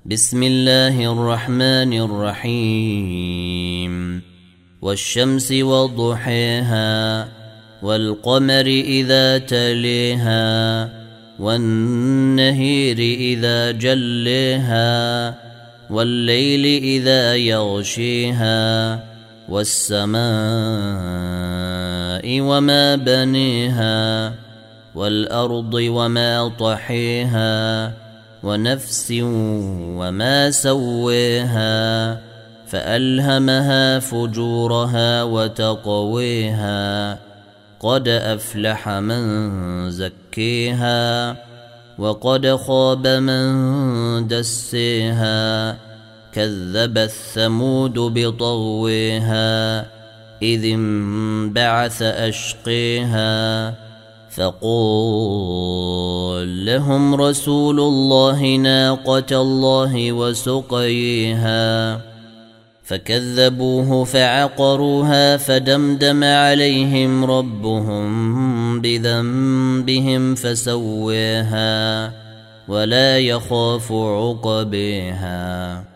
بسم الله الرحمن الرحيم والشمس وضحيها والقمر إذا تليها والنهير إذا جليها والليل إذا يغشيها والسماء وما بنيها والأرض وما طحيها ونفس وما سويها فألهمها فجورها وتقويها قد أفلح من زكيها وقد خاب من دسيها كذبت ثمود بطغويها إذ انبعث أشقيها فقال لهم رسول الله ناقة الله وسقيها فكذبوه فعقروها فدمدم عليهم ربهم بذنبهم فسويها ولا يخاف عقبيها.